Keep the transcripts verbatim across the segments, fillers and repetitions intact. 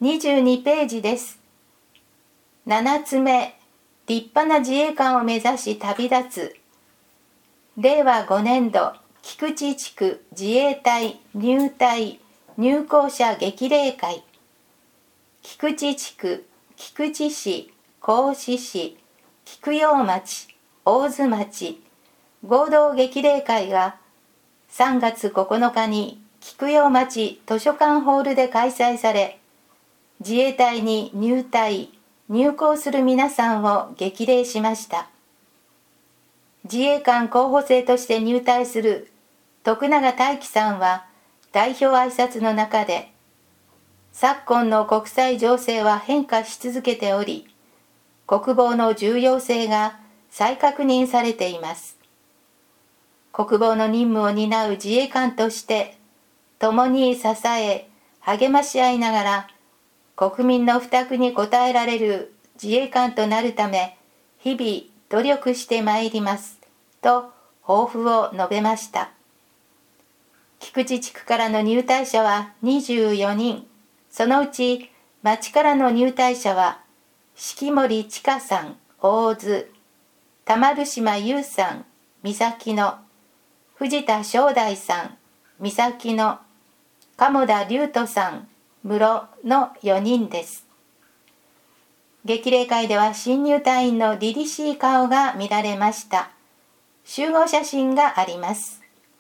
にじゅうにページです。ななつめ、立派な自衛官を目指し旅立つ。れいわごねんど、菊池地区自衛隊入隊入校者激励会。菊池地区、菊池市、合志市、菊陽町、大津町、合同激励会がさんがつここのかに菊陽町図書館ホールで開催され、自衛隊に入隊、入校する皆さんを激励しました。自衛官候補生として入隊する徳永大樹さんは代表挨拶の中で、昨今の国際情勢は変化し続けており、国防の重要性が再確認されています。国防の任務を担う自衛官として、共に支え、励まし合いながら、国民の負託に応えられる自衛官となるため、日々努力してまいります、と抱負を述べました。菊池地区からの入隊者はにじゅうよにん、そのうち町からの入隊者は、式守千佳さん、大津、玉留島優さん、三崎の、藤田正大さん、三崎の、鴨田龍斗さん、室のよにんです。激励会では新入隊員の凛々しい顔が見られました。集合写真があります。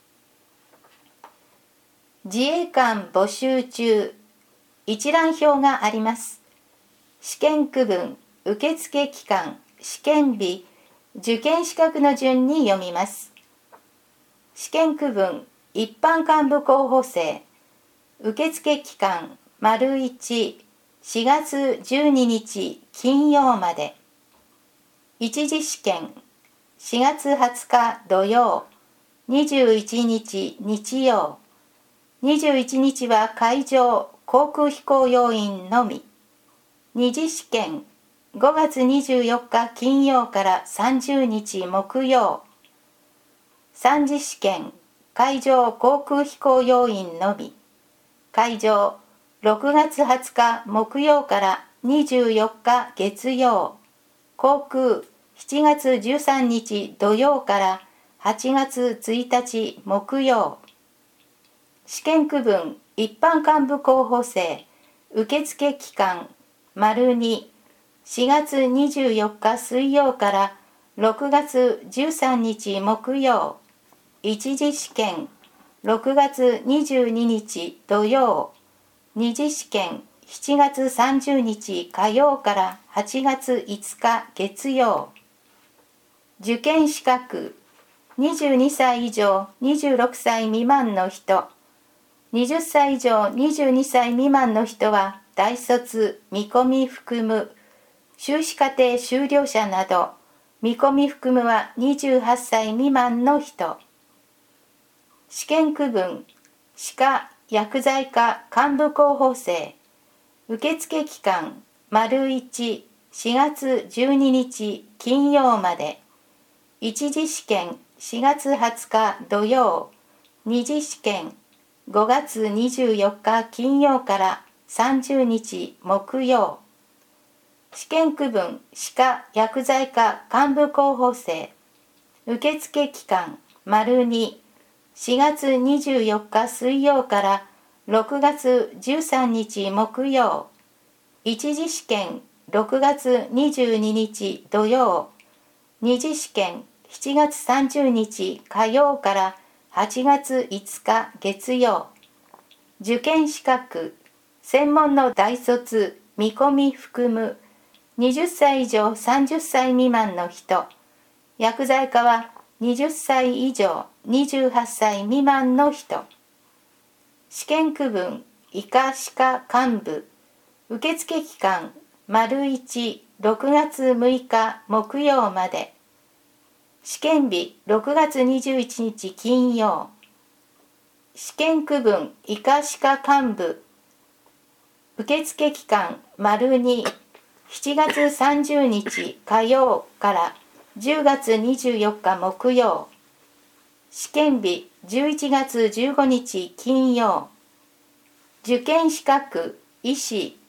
自衛官募集中、一覧表があります。試験区分、受付期間、試験日、受験資格の順に読みます。試験区分、一般幹部候補生、受付期間、丸いち、しがつじゅうににち金曜まで。一次試験、しがつはつか土曜、にじゅういちにち日曜。にじゅういちにちは海上航空飛行要員のみ。二次試験、ごがつにじゅうよっか金曜からさんじゅうにち木曜。三次試験、海上航空飛行要員のみ。海上ろくがつはつか木曜からにじゅうよっか月曜。航空しちがつじゅうさんにち土曜からはちがつついたち木曜。試験区分一般幹部候補生、受付期間、丸に、しがつにじゅうよっか水曜からろくがつじゅうさんにち木曜。一次試験、ろくがつにじゅうににち土曜。二次試験、しちがつさんじゅうにち火曜からはちがついつか月曜。受験資格、にじゅうにさい以上にじゅうろくさい未満の人。はたち以上にじゅうにさい未満の人は大卒見込み含む、修士課程修了者など、見込み含むはにじゅうはっさい未満の人。試験区分、歯科・薬剤科幹部候補生、受付期間、丸いち、しがつじゅうににち金曜まで。一次試験、しがつはつか土曜。二次試験、ごがつにじゅうよっか金曜からさんじゅうにち木曜。試験区分、歯科・薬剤科幹部候補生、受付期間、丸に、しがつにじゅうよっか水曜からろくがつじゅうさんにち木曜。一次試験、ろくがつにじゅうににち土曜。二次試験、しちがつさんじゅうにち火曜からはちがついつか月曜。受験資格、専門の大卒見込み含む、はたち以上さんじゅっさい未満の人。薬剤科ははたち以上にじゅうはっさい未満の人。試験区分、医科歯科幹部、受付期間、丸いち、ろくがつむいか木曜まで。試験日、ろくがつにじゅういちにち金曜。試験区分、医科歯科幹部、受付期間、丸に、しちがつさんじゅうにち火曜からじゅうがつにじゅうよっか木曜。試験日、じゅういちがつじゅうごにち金曜。受験資格、医師、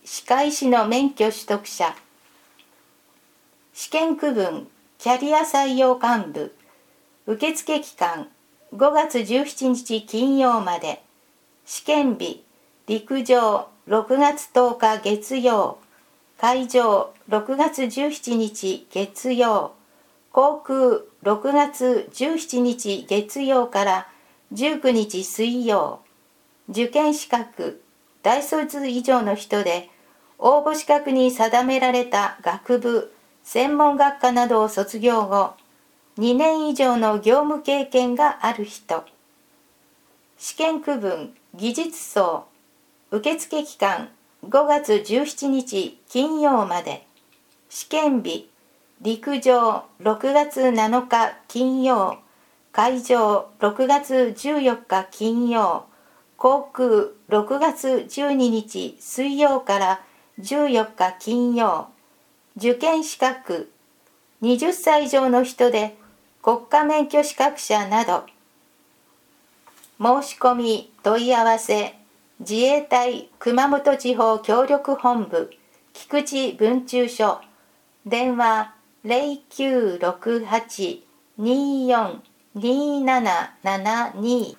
歯科医師の免許取得者。試験区分キャリア採用幹部。受付期間ごがつじゅうしちにち金曜まで。試験日陸上ろくがつとおか月曜。海上ろくがつじゅうしちにち月曜。航空ろくがつじゅうしちにち月曜からじゅうくにち水曜。受験資格大卒以上の人で応募資格に定められた学部専門学科などを卒業後にねん以上の業務経験がある人。試験区分技術層。受付期間ごがつじゅうしちにち金曜まで。試験日陸上ろくがつなのか金曜。海上ろくがつじゅうよっか金曜。航空ろくがつじゅうににち水曜からじゅうよっか金曜。受験資格はたち以上の人で国家免許資格者など。申し込み問い合わせ自衛隊熊本地方協力本部菊池分駐所。電話 ゼロきゅうろくはち にーよん にーななななに。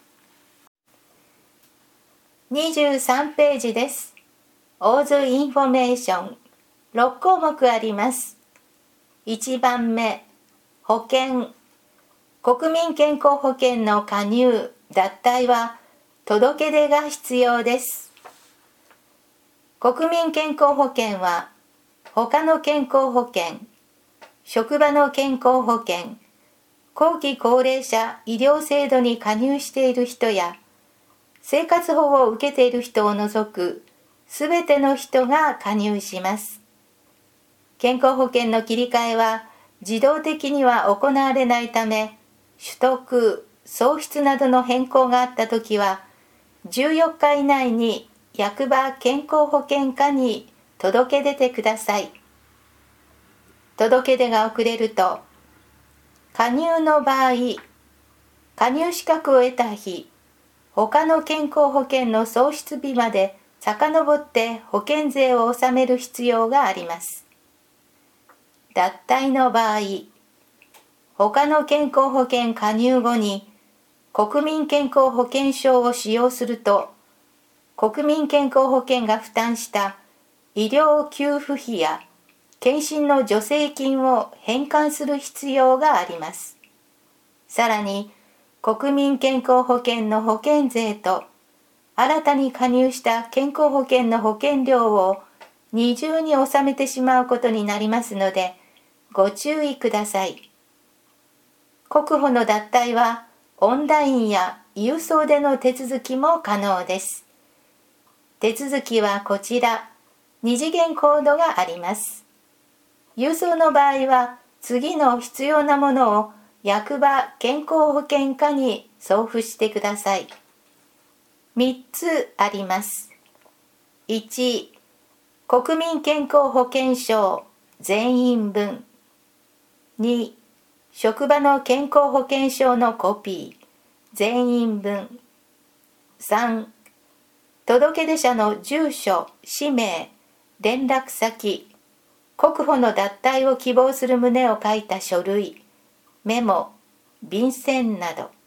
にじゅうさんページです。オーズインフォメーションろっこうもくあります。いちばんめ、保険。国民健康保険の加入・脱退は届け出が必要です。国民健康保険は他の健康保険、職場の健康保険、後期高齢者医療制度に加入している人や生活保護を受けている人を除くすべての人が加入します。健康保険の切り替えは自動的には行われないため、取得、喪失などの変更があったときは、じゅうよっか以内に役場健康保険課に届け出てください。届け出が遅れると、加入の場合、加入資格を得た日、他の健康保険の喪失日まで遡って保険税を納める必要があります。脱退の場合、他の健康保険加入後に国民健康保険証を使用すると、国民健康保険が負担した医療給付費や健診の助成金を返還する必要があります。さらに、国民健康保険の保険税と新たに加入した健康保険の保険料を二重に納めてしまうことになりますので、ご注意ください。国保の脱退はオンラインや郵送での手続きも可能です。手続きはこちら、二次元コードがあります。郵送の場合は次の必要なものを役場健康保険課に送付してください。みっつあります。いち、国民健康保険証全員分。に、職場の健康保険証のコピー全員分。さん、届出者の住所、氏名、連絡先、国保の脱退を希望する旨を書いた書類、メモ、便箋など。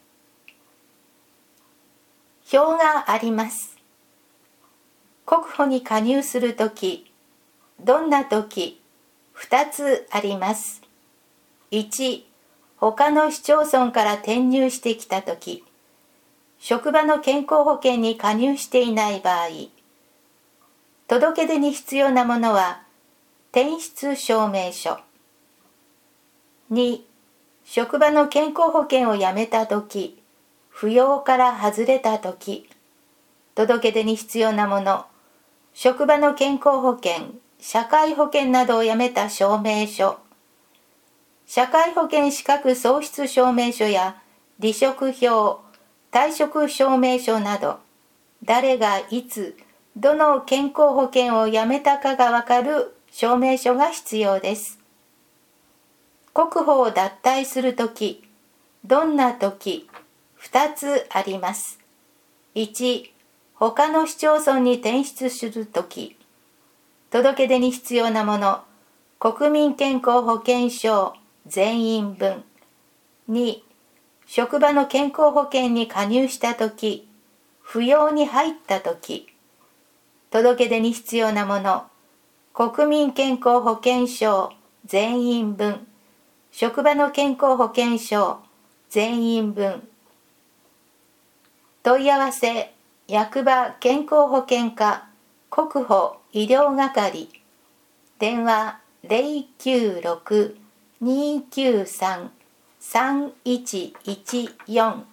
表があります。国保に加入するとき、どんなとき、ふたつあります。いち、他の市町村から転入してきたとき、職場の健康保険に加入していない場合、届け出に必要なものは、転出証明書。に、職場の健康保険を辞めたとき、扶養から外れたとき、届け出に必要なもの、職場の健康保険、社会保険などを辞めた証明書、社会保険資格喪失証明書や離職票、退職証明書など、誰がいつ、どの健康保険を辞めたかがわかる証明書が必要です。国保を脱退するとき、どんなとき、ふたつあります。いち、他の市町村に転出するとき。 届け出に必要なもの、国民健康保険証全員分。に、職場の健康保険に加入したとき、扶養に入ったとき、届け出に必要なもの、国民健康保険証全員分、職場の健康保険証全員分。問い合わせ、役場健康保険課国保医療係、電話 ゼロきゅうろく にきゅうさん さんいちいちよん。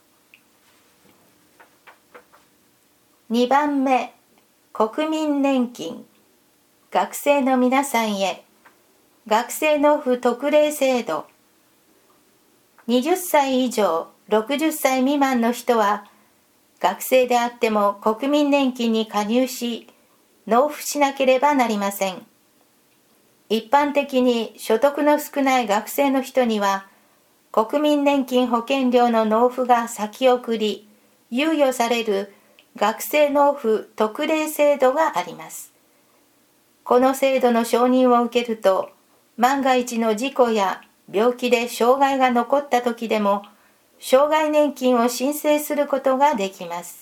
にばんめ、国民年金。学生の皆さんへ、学生納付特例制度。はたち以上、ろくじゅっさい未満の人は、学生であっても国民年金に加入し、納付しなければなりません。一般的に所得の少ない学生の人には、国民年金保険料の納付が先送り、猶予される学生納付特例制度があります。この制度の承認を受けると、万が一の事故や病気で障害が残った時でも、障害年金を申請することができます。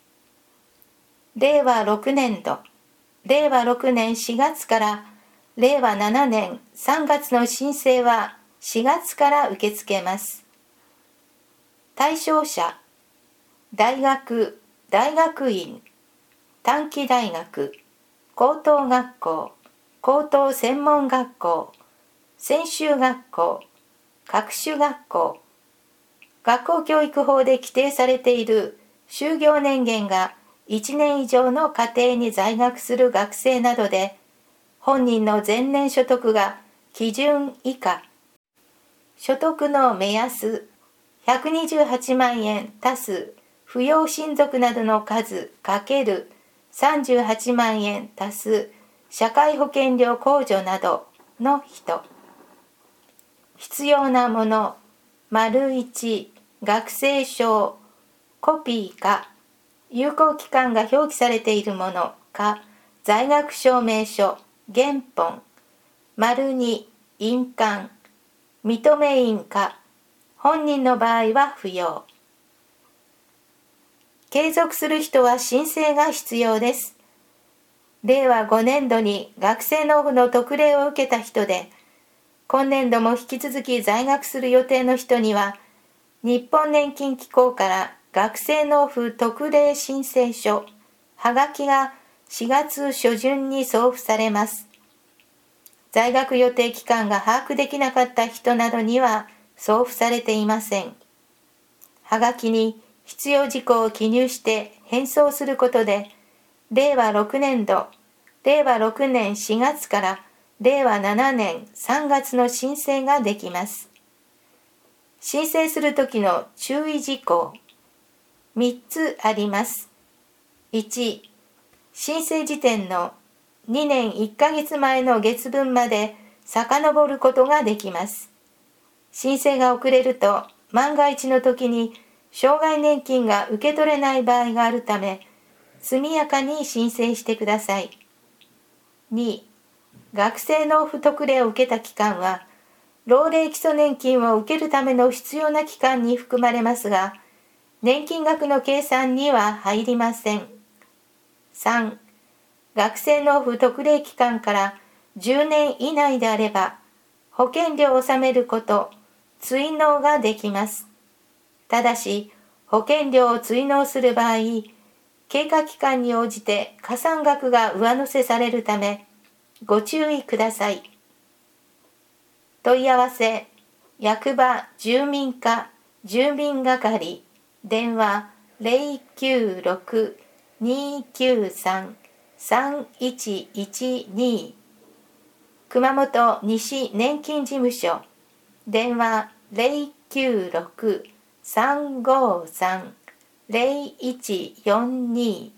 れいわろくねんど、れいわろくねんしがつかられいわななねんさんがつの申請はしがつから受け付けます。対象者、大学、大学院、短期大学、高等学校、高等専門学校、専修学校、各種学校、学校教育法で規定されている就業年限がいちねん以上の家庭に在学する学生などで、本人の前年所得が基準以下、所得の目安ひゃくにじゅうはちまんえん足す扶養親族などの数かけるさんじゅうはちまんえん足す社会保険料控除などの人。必要なもの、丸いち、学生証、コピーか、有効期間が表記されているものか、在学証明書、原本、丸に、印鑑、認め印か、本人の場合は不要。継続する人は申請が必要です。れいわごねんどに学生納付の特例を受けた人で、今年度も引き続き在学する予定の人には、日本年金機構から学生納付特例申請書、はがきがしがつしょじゅんに送付されます。在学予定期間が把握できなかった人などには送付されていません。はがきに必要事項を記入して返送することで、れいわろくねんど、れいわろくねんしがつかられいわななねんさんがつの申請ができます。申請するときの注意事項、みっつあります。いち、申請時点のにねんいっかげつまえの月分まで遡ることができます。申請が遅れると、万が一の時に障害年金が受け取れない場合があるため、速やかに申請してください。に、学生納付特例を受けた期間は、老齢基礎年金を受けるための必要な期間に含まれますが、年金額の計算には入りません。さん、学生納付特例期間からじゅうねん以内であれば、保険料を納めること、追納ができます。ただし、保険料を追納する場合、経過期間に応じて加算額が上乗せされるため、ご注意ください。問い合わせ、役場住民課住民係、電話ゼロきゅうろく にきゅうさん さんいちいちに、熊本西年金事務所、電話ゼロきゅうろく さんごさん ゼロいちよんに